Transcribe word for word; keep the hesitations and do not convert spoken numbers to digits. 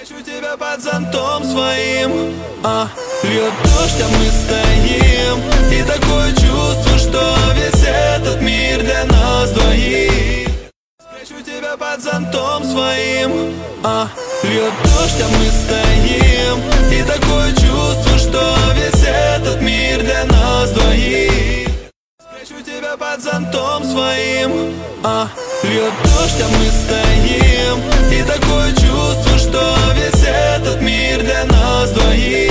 Спрячу тебя под зонтом своим, а льет дождь, а мы стоим. И такое чувство, что весь этот мир для нас двоих. Спрячу тебя под зонтом своим, а льет дождь, а мы стоим. И такое чувство, что весь этот мир для нас двоих. Спрячу тебя под зонтом своим, а льет дождь, а мы стоим. И такое чувство, что весь этот мир для нас двоих.